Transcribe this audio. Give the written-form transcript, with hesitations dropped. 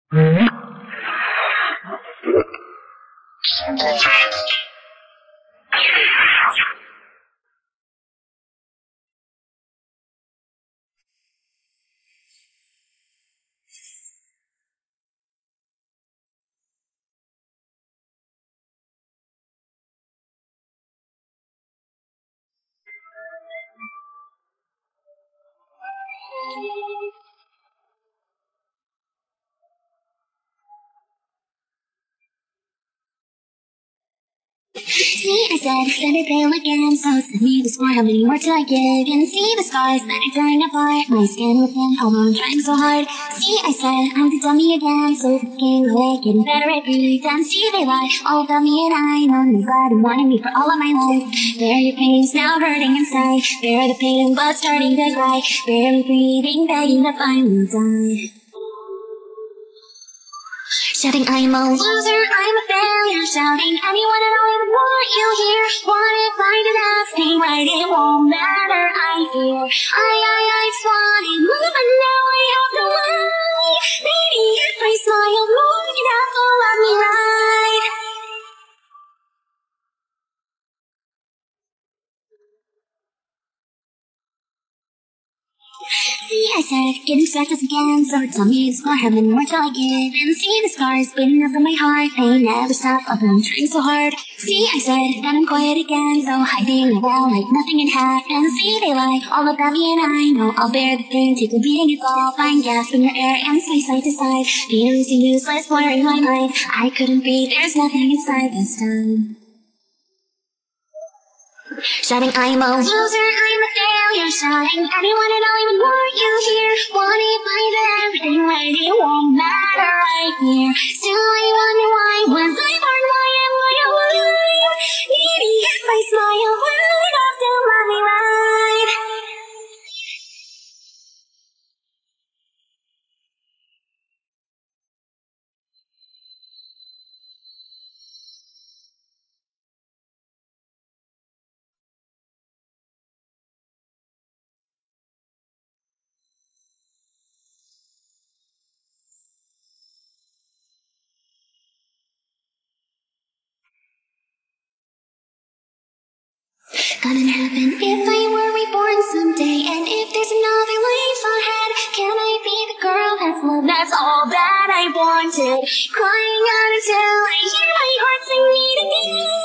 See, I said, let it fail again. So send me the score, how many more till I give? And see the scars that are tearing apart my skin within, although I'm trying so hard. See, I said, I'm the dummy again. So the game away, getting better every time. See, they lie, all about me and I know nobody wanted me for all of my life. There your pain's now hurting inside. There the pain but starting to cry. Barely breathing, begging to finally die. Shouting, I'm a loser, I'm a failure. Shouting, anyone and all would want you here. What if I did everything right? It won't matter, I fear. I just wanted more, but now I have to lie. Maybe if I smile more, you'd have to let me ride. See, I said, getting scratches again. So tell me it's more heaven, more till I give. And see the scars bleeding up in my heart. They never stop, although I'm trying so hard. See, I said, that I'm quiet again. So hiding well like nothing had happened. See, they lie all about me and I know I'll bear the pain, take a beating, it's all fine. Gasping your air and sway side to side. Feelings seem useless, blurring my mind. I couldn't breathe, there's nothing inside this time. Shouting, I'm a loser, I'm a failure. Shouting, anyone and all would want you here. What if I did everything right? It won't matter, I fear. Still I wonder why was I born? Why am I alive? Maybe if I smile, will it have to let me ride? Gonna happen if I were reborn someday. And if there's another life ahead, can I be the girl that's loved? That's all that I wanted. Crying out until I hear my heart sing me to be.